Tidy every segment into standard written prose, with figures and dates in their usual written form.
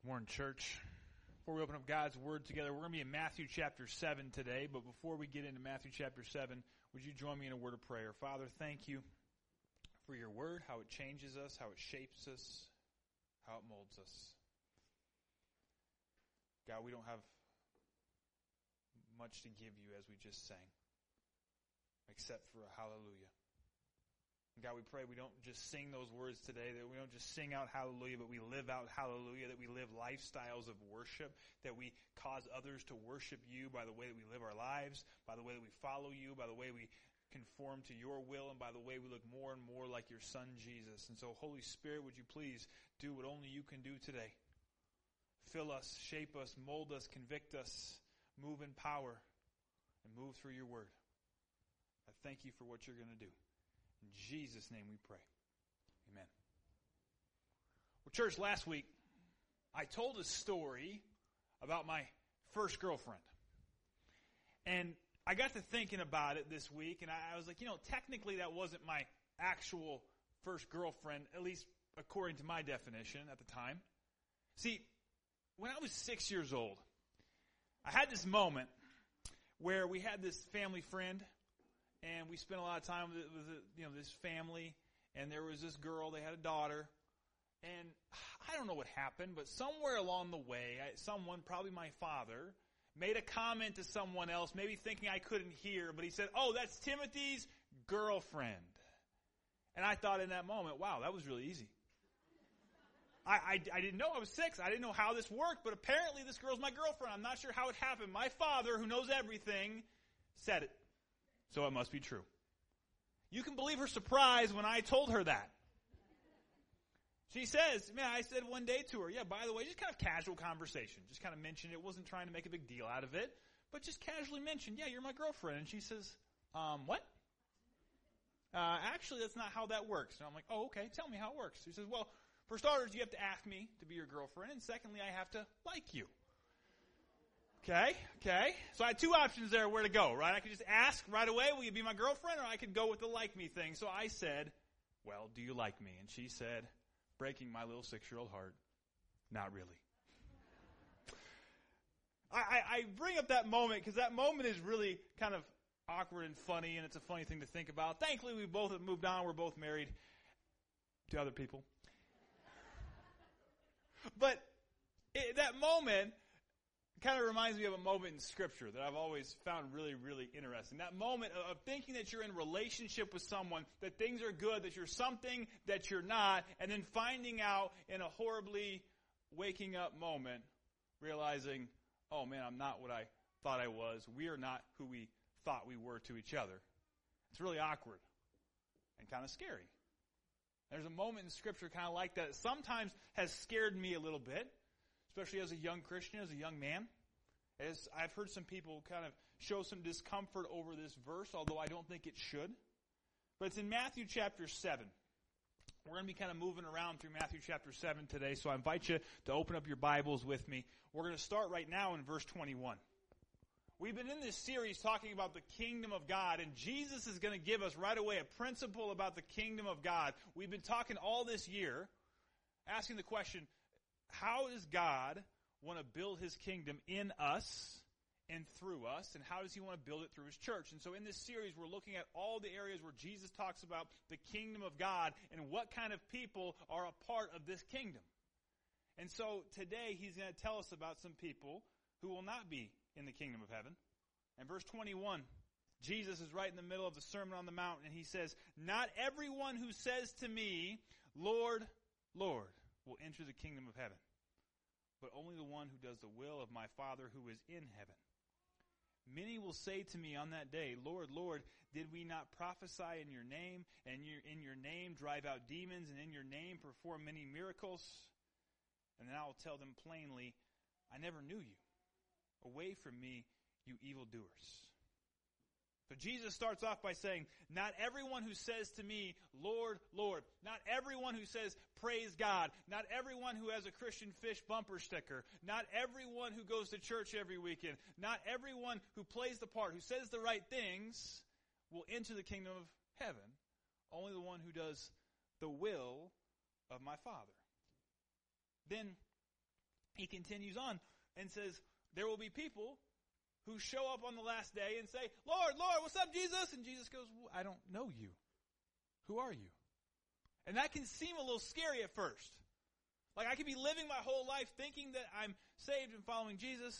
Morning, church. Before we open up God's Word together, we're going to be in Matthew chapter 7 today. But before we get into Matthew chapter 7, would you join me in a word of prayer? Father, thank you for your Word, how it changes us, how it shapes us, how it molds us. God, we don't have much to give you as we just sang, except for a hallelujah. God, we pray we don't just sing those words today, that we don't just sing out hallelujah, but we live out hallelujah, that we live lifestyles of worship, that we cause others to worship you by the way that we live our lives, by the way that we follow you, by the way we conform to your will, and by the way we look more and more like your Son, Jesus. And so, Holy Spirit, would you please do what only you can do today? Fill us, shape us, mold us, convict us, move in power, and move through your word. I thank you for what you're going to do. In Jesus' name we pray. Amen. Well, church, last week, I told a story about my first girlfriend. And I got to thinking about it this week, and I was like, technically that wasn't my actual first girlfriend, at least according to my definition at the time. See, when I was 6 years old, I had this moment where we had this family friend, and we spent a lot of time with this family, and there was this girl, they had a daughter, and I don't know what happened, but somewhere along the way, someone, probably my father, made a comment to someone else, maybe thinking I couldn't hear, but he said, "Oh, that's Timothy's girlfriend." And I thought in that moment, wow, that was really easy. I didn't know, I was 6, I didn't know how this worked, but apparently this girl's my girlfriend. I'm not sure how it happened. My father, who knows everything, said it. So it must be true. You can believe her surprise when I told her that. She says, I said one day to her, by the way, just kind of casual conversation. Just kind of mentioned it. Wasn't trying to make a big deal out of it. But just casually mentioned, you're my girlfriend. And she says, what? Actually, that's not how that works. And I'm like, oh, okay, tell me how it works. She says, well, for starters, you have to ask me to be your girlfriend. And secondly, I have to like you. Okay. So I had two options there where to go, right? I could just ask right away, will you be my girlfriend? Or I could go with the like me thing. So I said, well, do you like me? And she said, breaking my little 6-year-old heart, not really. I bring up that moment because that moment is really kind of awkward and funny, and it's a funny thing to think about. Thankfully, we both have moved on. We're both married to other people. But that moment kind of reminds me of a moment in Scripture that I've always found really, really interesting. That moment of thinking that you're in relationship with someone, that things are good, that you're something that you're not, and then finding out in a horribly waking up moment, realizing, oh man, I'm not what I thought I was. We are not who we thought we were to each other. It's really awkward and kind of scary. There's a moment in Scripture kind of like that sometimes has scared me a little bit, especially as a young Christian, as a young man. As I've heard some people kind of show some discomfort over this verse, although I don't think it should. But it's in Matthew chapter 7. We're going to be kind of moving around through Matthew chapter 7 today, so I invite you to open up your Bibles with me. We're going to start right now in verse 21. We've been in this series talking about the kingdom of God, and Jesus is going to give us right away a principle about the kingdom of God. We've been talking all this year, asking the question, how does God want to build his kingdom in us and through us, and how does he want to build it through his church? And so in this series, we're looking at all the areas where Jesus talks about the kingdom of God and what kind of people are a part of this kingdom. And so today, he's going to tell us about some people who will not be in the kingdom of heaven. And verse 21, Jesus is right in the middle of the Sermon on the Mount, and he says, "Not everyone who says to me, 'Lord, Lord,' will enter the kingdom of heaven, but only the one who does the will of my Father who is in heaven. Many will say to me on that day, 'Lord, Lord, did we not prophesy in your name, and in your name drive out demons, and in your name perform many miracles?' And then I will tell them plainly, 'I never knew you. Away from me, you evildoers.'" So Jesus starts off by saying, not everyone who says to me, "Lord, Lord," not everyone who says, "Praise God," not everyone who has a Christian Fish bumper sticker, not everyone who goes to church every weekend, not everyone who plays the part, who says the right things, will enter the kingdom of heaven. Only the one who does the will of my Father. Then he continues on and says, there will be people who show up on the last day and say, Lord, Lord, what's up, Jesus? And Jesus goes, well, I don't know you. Who are you? And that can seem a little scary at first. Like I could be living my whole life thinking that I'm saved and following Jesus,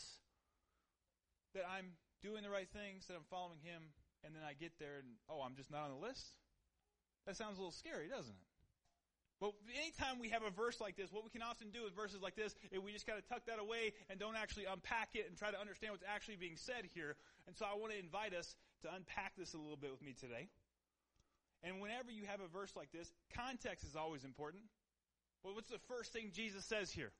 that I'm doing the right things, that I'm following him, and then I get there and, oh, I'm just not on the list? That sounds a little scary, doesn't it? But anytime we have a verse like this, what we can often do with verses like this is we just kind of tuck that away and don't actually unpack it and try to understand what's actually being said here. And so I want to invite us to unpack this a little bit with me today. And whenever you have a verse like this, context is always important. Well, what's the first thing Jesus says here?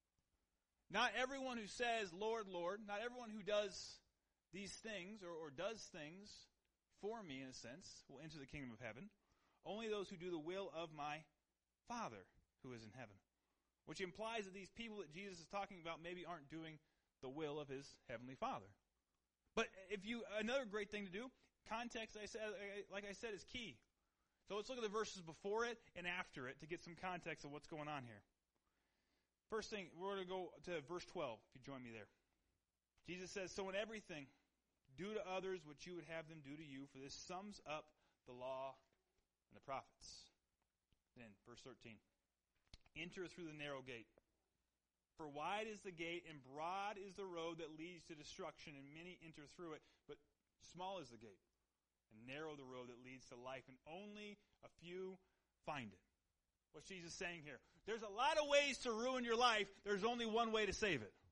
Not everyone who says, Lord, Lord, not everyone who does these things or does things for me, in a sense, will enter the kingdom of heaven. Only those who do the will of my Father who is in heaven. Which implies that these people that Jesus is talking about maybe aren't doing the will of his heavenly Father. But another great thing to do, context, like I said, is key. So let's look at the verses before it and after it to get some context of what's going on here. First thing, we're going to go to verse 12, if you join me there. Jesus says, so in everything, do to others what you would have them do to you, for this sums up the law and the prophets. Then, verse 13. Enter through the narrow gate. For wide is the gate and broad is the road that leads to destruction, and many enter through it. But small is the gate and narrow the road that leads to life, and only a few find it. What's Jesus saying here? There's a lot of ways to ruin your life. There's only one way to save it.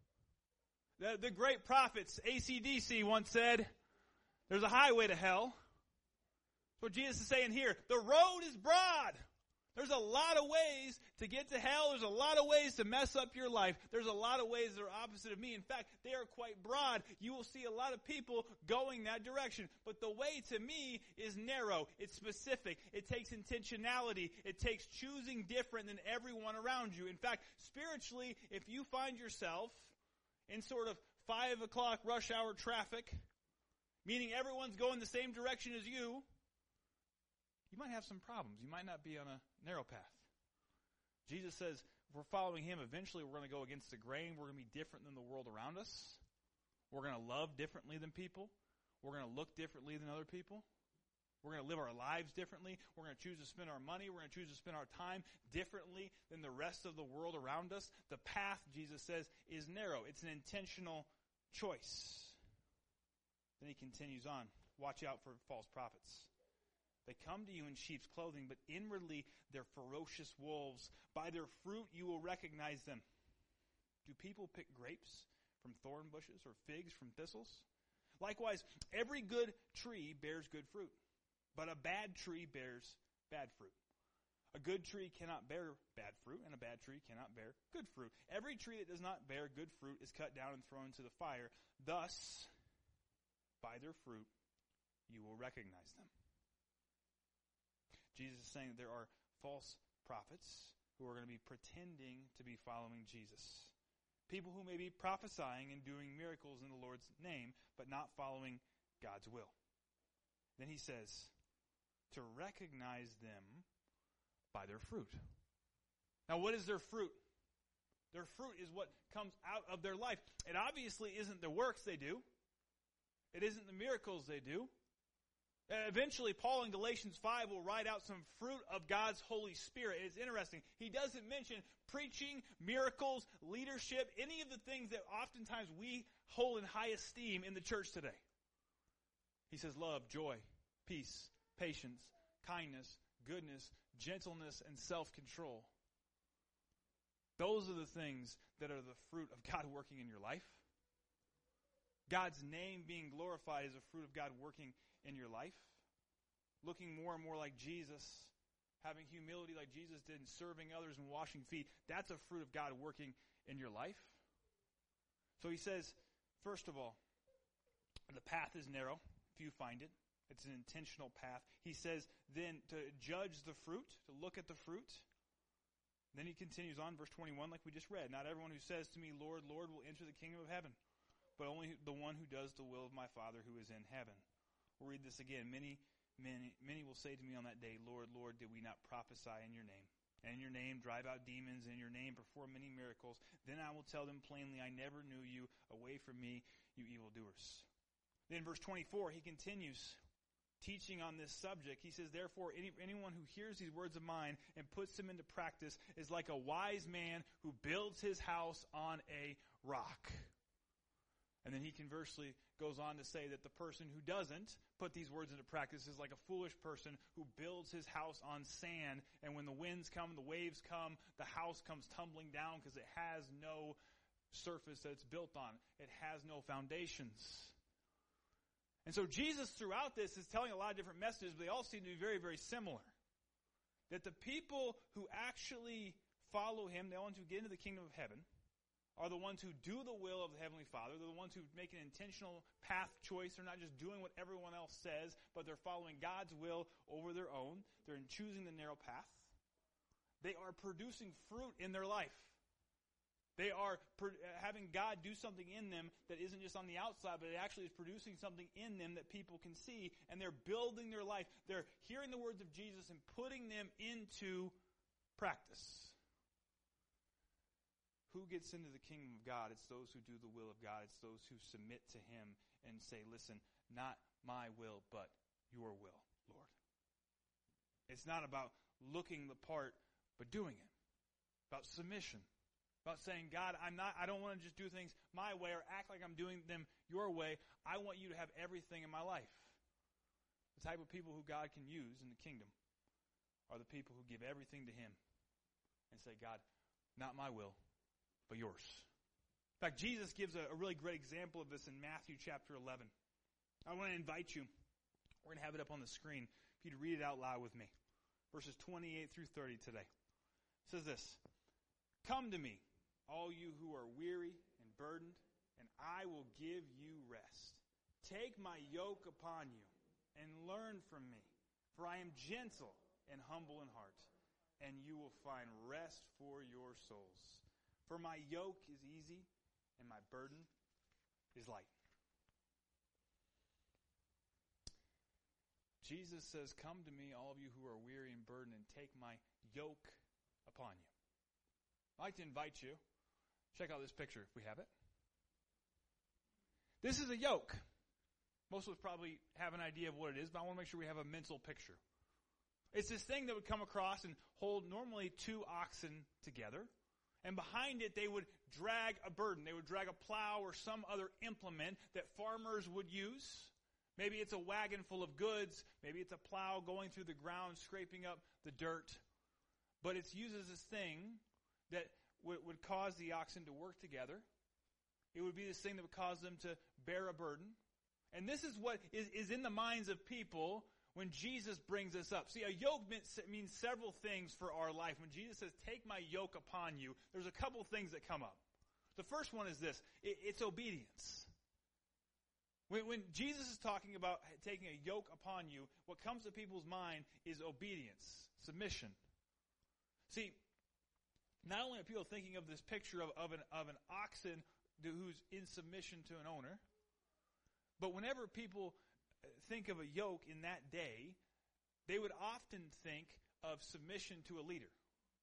The great prophets, AC/DC, once said, there's a highway to hell. That's what Jesus is saying here. The road is broad. There's a lot of ways to get to hell. There's a lot of ways to mess up your life. There's a lot of ways that are opposite of me. In fact, they are quite broad. You will see a lot of people going that direction. But the way to me is narrow. It's specific. It takes intentionality. It takes choosing different than everyone around you. In fact, spiritually, if you find yourself in sort of 5 o'clock rush hour traffic, meaning everyone's going the same direction as you might have some problems. You might not be on a narrow path. Jesus says, if we're following him, eventually we're going to go against the grain. We're going to be different than the world around us. We're going to love differently than people. We're going to look differently than other people. We're going to live our lives differently. We're going to choose to spend our money. We're going to choose to spend our time differently than the rest of the world around us. The path, Jesus says, is narrow. It's an intentional choice. Then he continues on. Watch out for false prophets. They come to you in sheep's clothing, but inwardly they're ferocious wolves. By their fruit you will recognize them. Do people pick grapes from thorn bushes or figs from thistles? Likewise, every good tree bears good fruit, but a bad tree bears bad fruit. A good tree cannot bear bad fruit, and a bad tree cannot bear good fruit. Every tree that does not bear good fruit is cut down and thrown into the fire. Thus, by their fruit you will recognize them. Jesus is saying that there are false prophets who are going to be pretending to be following Jesus. People who may be prophesying and doing miracles in the Lord's name, but not following God's will. Then he says, to recognize them by their fruit. Now, what is their fruit? Their fruit is what comes out of their life. It obviously isn't the works they do. It isn't the miracles they do. Eventually, Paul in Galatians 5 will write out some fruit of God's Holy Spirit. It's interesting. He doesn't mention preaching, miracles, leadership, any of the things that oftentimes we hold in high esteem in the church today. He says love, joy, peace, patience, kindness, goodness, gentleness, and self-control. Those are the things that are the fruit of God working in your life. God's name being glorified is a fruit of God working in your life. Looking more and more like Jesus, having humility like Jesus did, and serving others and washing feet. That's a fruit of God working in your life. So he says, first of all, the path is narrow, few find it. It's an intentional path. He says then to judge the fruit, to look at the fruit. Then he continues on, verse 21, like we just read. Not everyone who says to me, Lord, Lord, will enter the kingdom of heaven, but only the one who does the will of my Father who is in heaven. We'll read this again. Many will say to me on that day, Lord, Lord, did we not prophesy in your name, and in your name drive out demons, and in your name perform many miracles. Then I will tell them plainly, I never knew you. Away from me, you evildoers. Then verse 24, he continues teaching on this subject. He says, therefore, anyone who hears these words of mine and puts them into practice is like a wise man who builds his house on a rock. And then he conversely goes on to say that the person who doesn't put these words into practice is like a foolish person who builds his house on sand, and when the winds come, the waves come, the house comes tumbling down because it has no surface that it's built on. It has no foundations. And so Jesus throughout this is telling a lot of different messages, but they all seem to be very, very similar. That the people who actually follow him, the ones who get into the kingdom of heaven, are the ones who do the will of the Heavenly Father. They're the ones who make an intentional path choice. They're not just doing what everyone else says, but they're following God's will over their own. They're choosing the narrow path. They are producing fruit in their life. They are having God do something in them that isn't just on the outside, but it actually is producing something in them that people can see, and they're building their life. They're hearing the words of Jesus and putting them into practice. Who gets into the kingdom of God? It's those who do the will of God. It's those who submit to him and say, listen, not my will, but your will, Lord. It's not about looking the part, but doing it. About submission. About saying, God, I don't want to just do things my way or act like I'm doing them your way. I want you to have everything in my life. The type of people who God can use in the kingdom are the people who give everything to him and say, God, not my will, but yours. In fact, Jesus gives a really great example of this in Matthew chapter 11. I want to invite you. We're going to have it up on the screen for you to read it out loud with me. Verses 28 through 30 today. It says this, come to me, all you who are weary and burdened, and I will give you rest. Take my yoke upon you and learn from me, for I am gentle and humble in heart, and you will find rest for your souls. For my yoke is easy and my burden is light. Jesus says, come to me, all of you who are weary and burdened, and take my yoke upon you. I'd like to invite you. Check out this picture if we have it. This is a yoke. Most of us probably have an idea of what it is, but I want to make sure we have a mental picture. It's this thing that would come across and hold normally two oxen together. And behind it, they would drag a burden. They would drag a plow or some other implement that farmers would use. Maybe it's a wagon full of goods. Maybe it's a plow going through the ground, scraping up the dirt. But it's used as this thing that would cause the oxen to work together. It would be this thing that would cause them to bear a burden. And this is what is in the minds of people when Jesus brings us up. See, a yoke means several things for our life. When Jesus says, take my yoke upon you, there's a couple things that come up. The first one is this. It's obedience. When Jesus is talking about taking a yoke upon you, what comes to people's mind is obedience, submission. See, not only are people thinking of this picture of an oxen who's in submission to an owner, but whenever people think of a yoke in that day, they would often think of submission to a leader.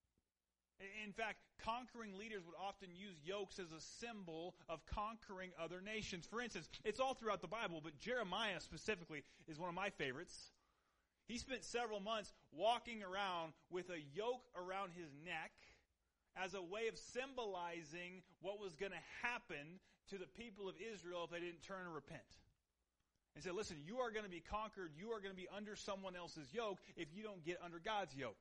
In fact, conquering leaders would often use yokes as a symbol of conquering other nations. For instance, it's all throughout the Bible, but Jeremiah specifically is one of my favorites. He spent several months walking around with a yoke around his neck as a way of symbolizing what was going to happen to the people of Israel if they didn't turn and repent. And said, listen, you are going to be conquered. You are going to be under someone else's yoke if you don't get under God's yoke.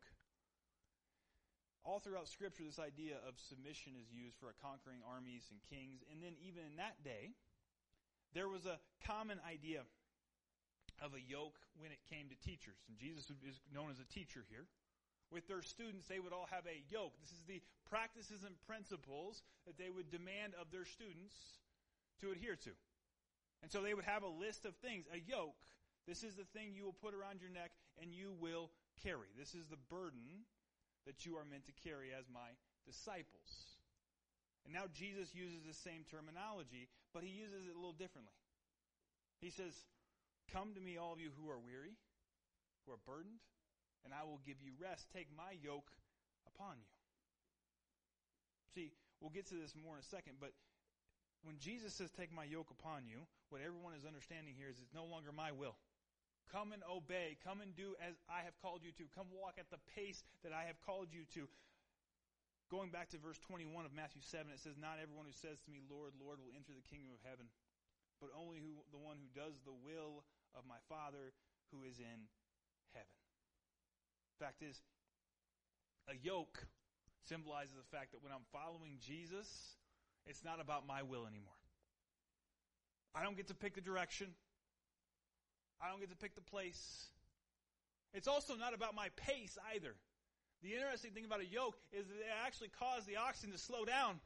All throughout Scripture, this idea of submission is used for conquering armies and kings. And then even in that day, there was a common idea of a yoke when it came to teachers. And Jesus is known as a teacher here. With their students, they would all have a yoke. This is the practices and principles that they would demand of their students to adhere to. And so they would have a list of things. A yoke, this is the thing you will put around your neck and you will carry. This is the burden that you are meant to carry as my disciples. And now Jesus uses the same terminology, but he uses it a little differently. He says, come to me, all of you who are weary, who are burdened, and I will give you rest. Take my yoke upon you. See, we'll get to this more in a second, but when Jesus says, take my yoke upon you, what everyone is understanding here is it's no longer my will. Come and obey. Come and do as I have called you to. Come walk at the pace that I have called you to. Going back to verse 21 of Matthew 7, it says, not everyone who says to me, Lord, Lord, will enter the kingdom of heaven, but only the one who does the will of my Father who is in heaven. Fact is, a yoke symbolizes the fact that when I'm following Jesus, it's not about my will anymore. I don't get to pick the direction. I don't get to pick the place. It's also not about my pace either. The interesting thing about a yoke is that it actually caused the oxen to slow down.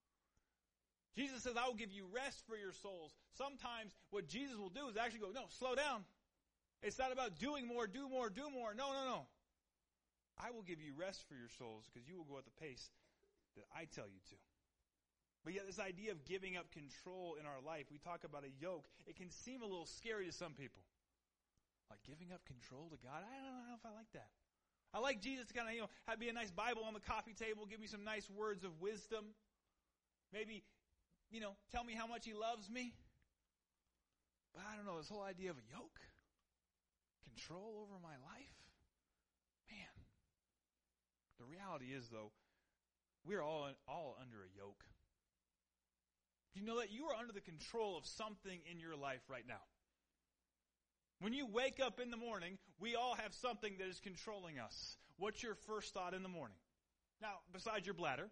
Jesus says, I will give you rest for your souls. Sometimes what Jesus will do is actually go, no, slow down. It's not about doing more, do more, do more. No, no, no. I will give you rest for your souls because you will go at the pace that I tell you to. But yet this idea of giving up control in our life, we talk about a yoke, it can seem a little scary to some people. Like giving up control to God? I don't know if I like that. I like Jesus to kind of, have be a nice Bible on the coffee table, give me some nice words of wisdom. Maybe, tell me how much he loves me. But I don't know, this whole idea of a yoke, control over my life, man. The reality is, though, we're all under a yoke. Do you know that you are under the control of something in your life right now? When you wake up in the morning, we all have something that is controlling us. What's your first thought in the morning? Now, besides your bladder.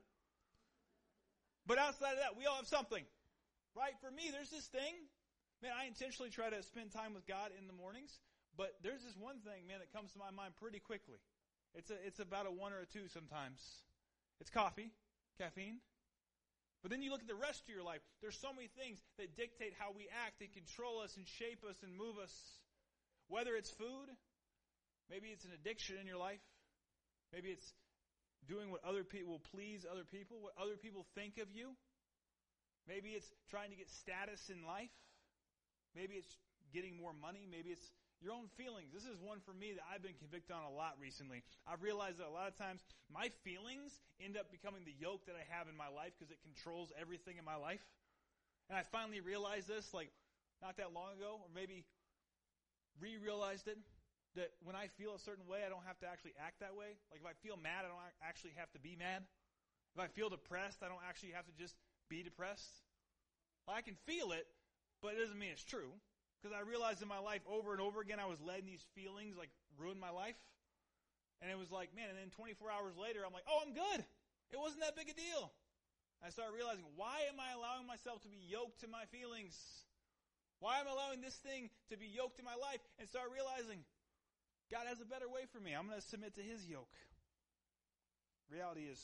But outside of that, we all have something. Right? For me, there's this thing. Man, I intentionally try to spend time with God in the mornings. But there's this one thing, man, that comes to my mind pretty quickly. It's about a 1 or a 2 sometimes. It's coffee, caffeine. But then you look at the rest of your life. There's so many things that dictate how we act and control us and shape us and move us. Whether it's food, maybe it's an addiction in your life. Maybe it's doing what other people will please other people, what other people think of you. Maybe it's trying to get status in life. Maybe it's getting more money. Maybe it's your own feelings. This is one for me that I've been convicted on a lot recently. I've realized that a lot of times my feelings end up becoming the yoke that I have in my life because it controls everything in my life. And I finally realized this not that long ago, or maybe re-realized it, that when I feel a certain way, I don't have to actually act that way. Like if I feel mad, I don't actually have to be mad. If I feel depressed, I don't actually have to just be depressed. Well, I can feel it, but it doesn't mean it's true. Because I realized in my life over and over again, I was letting these feelings ruin my life. And it was like, man, and then 24 hours later, I'm like, oh, I'm good. It wasn't that big a deal. I started realizing, why am I allowing myself to be yoked to my feelings? Why am I allowing this thing to be yoked in my life? And start realizing, God has a better way for me. I'm going to submit to his yoke. Reality is,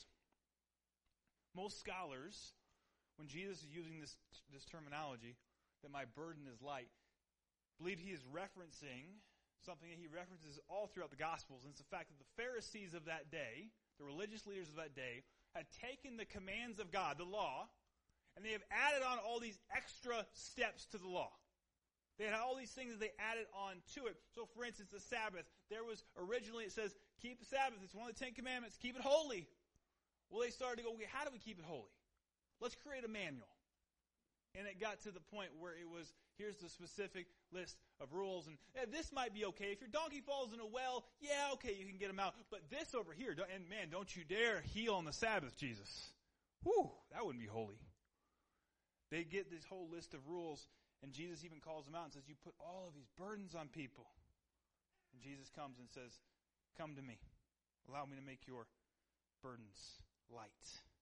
most scholars, when Jesus is using this terminology, that my burden is light, believe he is referencing something that he references all throughout the Gospels. And it's the fact that the Pharisees of that day, the religious leaders of that day, had taken the commands of God, the law, and they have added on all these extra steps to the law. They had all these things that they added on to it. So, for instance, the Sabbath. There was originally, it says, keep the Sabbath. It's one of the 10 Commandments. Keep it holy. Well, they started to go, okay, how do we keep it holy? Let's create a manual. And it got to the point where it was, here's the specific list of rules. And this might be okay. If your donkey falls in a well, yeah, okay, you can get him out. But this over here, and man, don't you dare heal on the Sabbath, Jesus. Whew, that wouldn't be holy. They get this whole list of rules. And Jesus even calls them out and says, you put all of these burdens on people. And Jesus comes and says, come to me. Allow me to make your burdens light.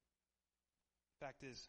Fact is,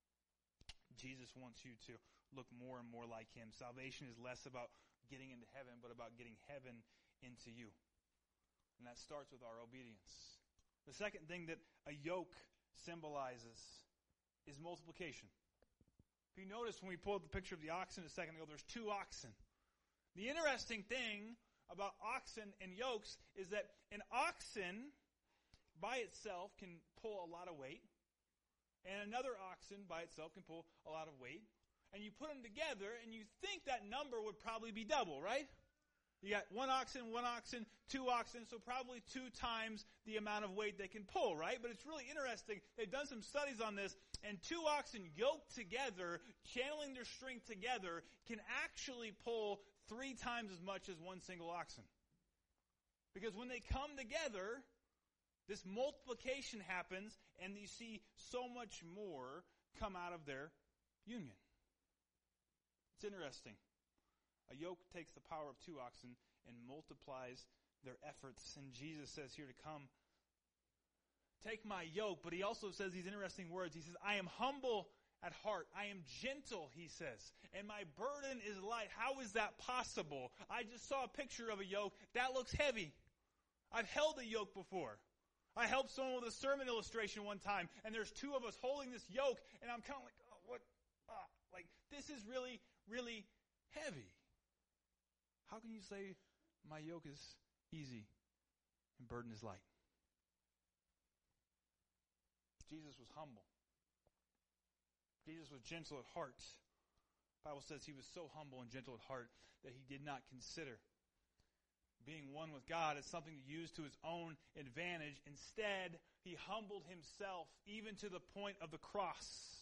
Jesus wants you to look more and more like him. Salvation is less about getting into heaven, but about getting heaven into you. And that starts with our obedience. The second thing that a yoke symbolizes is multiplication. If you notice when we pulled the picture of the oxen a second ago, there's 2 oxen. The interesting thing about oxen and yokes is that an oxen by itself can pull a lot of weight, and another oxen by itself can pull a lot of weight. And you put them together, and you think that number would probably be double, right? You got one oxen, 2 oxen, so probably 2 times the amount of weight they can pull, right? But it's really interesting. They've done some studies on this, and 2 oxen yoked together, channeling their strength together, can actually pull 3 times as much as one single oxen. Because when they come together, this multiplication happens, and you see so much more come out of their union. It's interesting. A yoke takes the power of 2 oxen and multiplies their efforts. And Jesus says here to come, take my yoke. But he also says these interesting words. He says, I am humble at heart. I am gentle, he says. And my burden is light. How is that possible? I just saw a picture of a yoke. That looks heavy. I've held a yoke before. I helped someone with a sermon illustration one time. And there's 2 of us holding this yoke. And I'm kind of like, oh, what? Like, this is really, really heavy. How can you say my yoke is easy and burden is light? Jesus was humble. Jesus was gentle at heart. The Bible says he was so humble and gentle at heart that he did not consider being one with God as something to use to his own advantage. Instead, he humbled himself even to the point of the cross.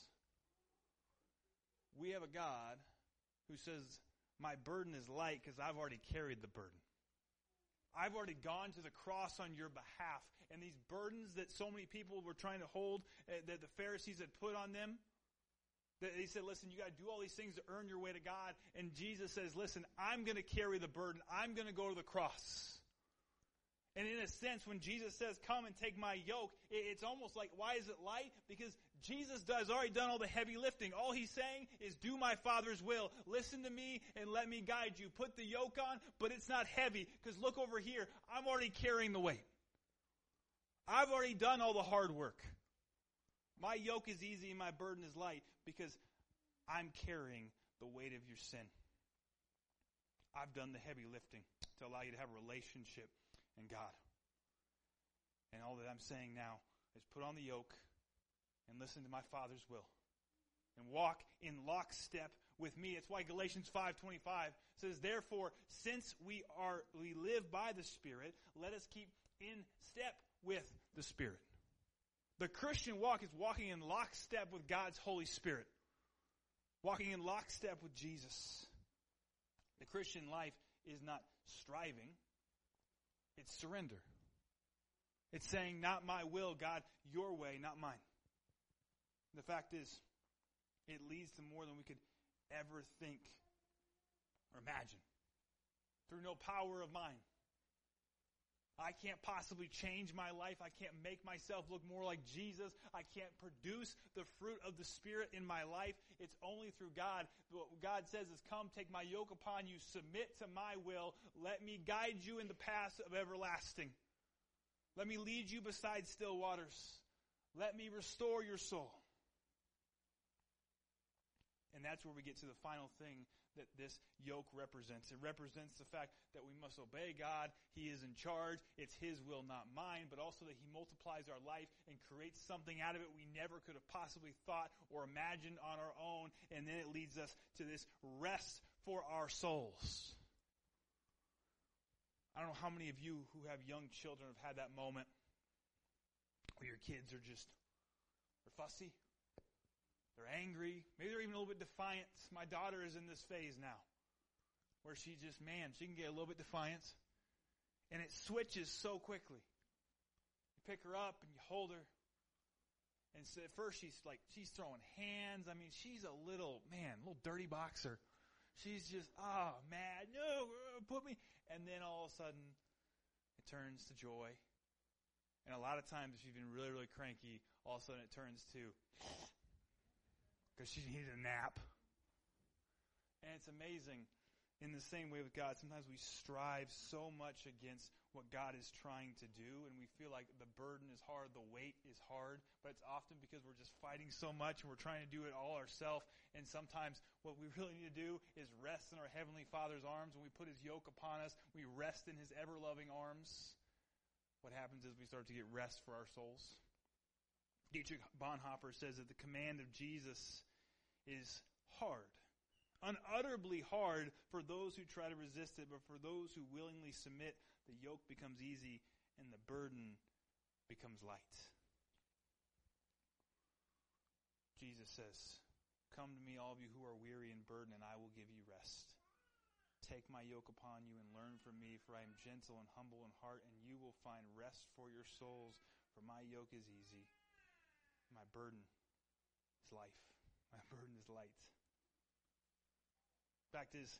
We have a God who says, my burden is light because I've already carried the burden. I've already gone to the cross on your behalf. And these burdens that so many people were trying to hold, that the Pharisees had put on them, they said, listen, you got to do all these things to earn your way to God. And Jesus says, listen, I'm going to carry the burden. I'm going to go to the cross. And in a sense, when Jesus says, come and take my yoke, it's almost like, why is it light? Because Jesus has already done all the heavy lifting. All he's saying is, do my Father's will. Listen to me and let me guide you. Put the yoke on, but it's not heavy. Because look over here, I'm already carrying the weight. I've already done all the hard work. My yoke is easy and my burden is light because I'm carrying the weight of your sin. I've done the heavy lifting to allow you to have a relationship in God. And all that I'm saying now is put on the yoke and listen to my Father's will. And walk in lockstep with me. It's why Galatians 5:25 says, therefore, since we live by the Spirit, let us keep in step with the Spirit. The Christian walk is walking in lockstep with God's Holy Spirit. Walking in lockstep with Jesus. The Christian life is not striving. It's surrender. It's saying, not my will, God, your way, not mine. The fact is, it leads to more than we could ever think or imagine. Through no power of mine. I can't possibly change my life. I can't make myself look more like Jesus. I can't produce the fruit of the Spirit in my life. It's only through God. What God says is, come, take my yoke upon you, submit to my will. Let me guide you in the paths of everlasting. Let me lead you beside still waters. Let me restore your soul. And that's where we get to the final thing that this yoke represents. It represents the fact that we must obey God. He is in charge. It's His will, not mine. But also that He multiplies our life and creates something out of it we never could have possibly thought or imagined on our own. And then it leads us to this rest for our souls. I don't know how many of you who have young children have had that moment where your kids are they're fussy. They're angry. Maybe they're even a little bit defiant. My daughter is in this phase now where she can get a little bit defiant. And it switches so quickly. You pick her up and you hold her. And so at first she's throwing hands. I mean, she's a little dirty boxer. She's just, mad. No, put me. And then all of a sudden it turns to joy. And a lot of times if she's been really, really cranky, all of a sudden it turns to... because she needed a nap. And it's amazing. In the same way with God, sometimes we strive so much against what God is trying to do, and we feel like the burden is hard, the weight is hard, but it's often because we're just fighting so much and we're trying to do it all ourselves. And sometimes what we really need to do is rest in our Heavenly Father's arms. When we put His yoke upon us, we rest in His ever-loving arms. What happens is we start to get rest for our souls. Dietrich Bonhoeffer says that the command of Jesus is hard. unutterably hard for those who try to resist it, but for those who willingly submit, the yoke becomes easy and the burden becomes light. Jesus says, "Come to me, all of you who are weary and burdened, and I will give you rest. Take my yoke upon you and learn from me, for I am gentle and humble in heart, and you will find rest for your souls. For my yoke is easy, my burden is life. My burden is light." Fact is,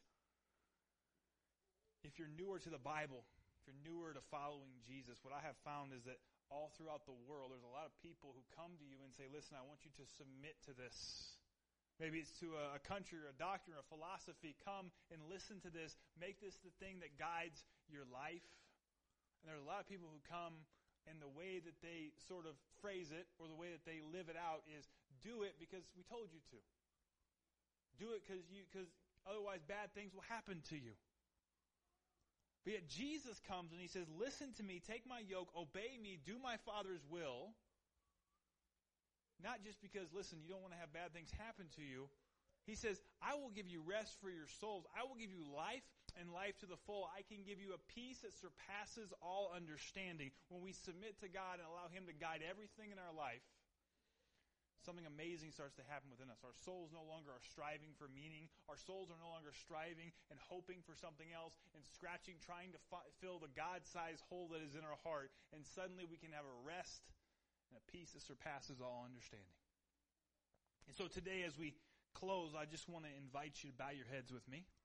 if you're newer to the Bible, if you're newer to following Jesus, what I have found is that all throughout the world, there's a lot of people who come to you and say, "Listen, I want you to submit to this." Maybe it's to a country or a doctrine or a philosophy. Come and listen to this. Make this the thing that guides your life. And there's a lot of people who come, and the way that they sort of phrase it or the way that they live it out is, do it because we told you to. Do it because otherwise bad things will happen to you. But yet Jesus comes and he says, "Listen to me, take my yoke, obey me, do my Father's will." Not just because, listen, you don't want to have bad things happen to you. He says, "I will give you rest for your souls. I will give you life and life to the full. I can give you a peace that surpasses all understanding." When we submit to God and allow Him to guide everything in our life, something amazing starts to happen within us. Our souls no longer are striving for meaning. Our souls are no longer striving and hoping for something else and scratching, trying to fill the God-sized hole that is in our heart. And suddenly we can have a rest and a peace that surpasses all understanding. And so today, as we close, I just want to invite you to bow your heads with me.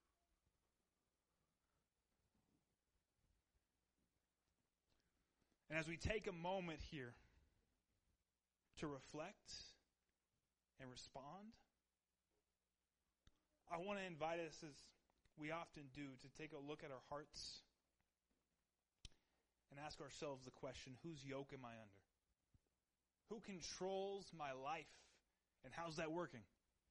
And as we take a moment here to reflect and respond, I want to invite us, as we often do, to take a look at our hearts and ask ourselves the question, whose yoke am I under? Who controls my life, and how's that working?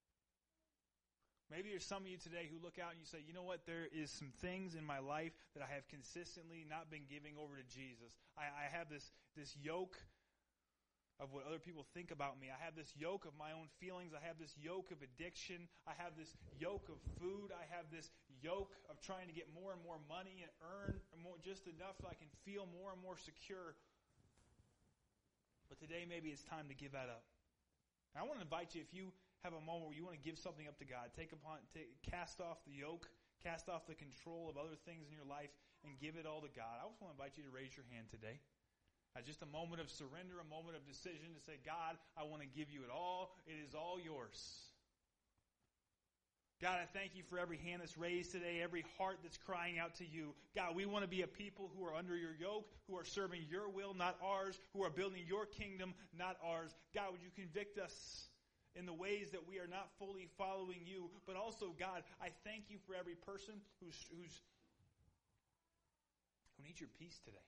Maybe there's some of you today who look out and you say, "You know what, there is some things in my life that I have consistently not been giving over to Jesus. I have this yoke of what other people think about me. I have this yoke of my own feelings. I have this yoke of addiction. I have this yoke of food. I have this yoke of trying to get more and more money and earn more, just enough so I can feel more and more secure." But today maybe it's time to give that up. And I want to invite you, if you have a moment where you want to give something up to God, cast off the yoke, cast off the control of other things in your life, and give it all to God. I just want to invite you to raise your hand today. As just a moment of surrender, a moment of decision to say, "God, I want to give you it all. It is all yours." God, I thank you for every hand that's raised today, every heart that's crying out to you. God, we want to be a people who are under your yoke, who are serving your will, not ours, who are building your kingdom, not ours. God, would you convict us in the ways that we are not fully following you? But also, God, I thank you for every person who needs your peace today.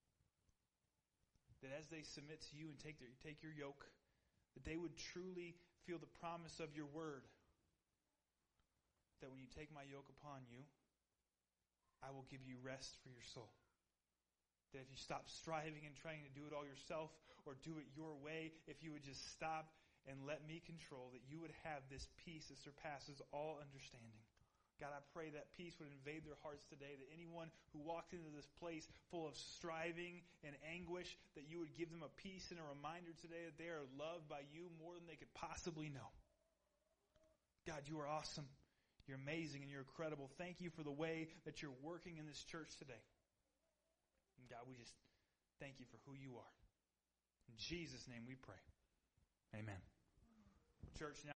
That as they submit to you and take your yoke, that they would truly feel the promise of your word. That when you take my yoke upon you, I will give you rest for your soul. That if you stop striving and trying to do it all yourself or do it your way, if you would just stop and let me control, that you would have this peace that surpasses all understanding. God, I pray that peace would invade their hearts today, that anyone who walks into this place full of striving and anguish, that you would give them a peace and a reminder today that they are loved by you more than they could possibly know. God, you are awesome. You're amazing and you're incredible. Thank you for the way that you're working in this church today. And God, we just thank you for who you are. In Jesus' name we pray. Amen. Church, now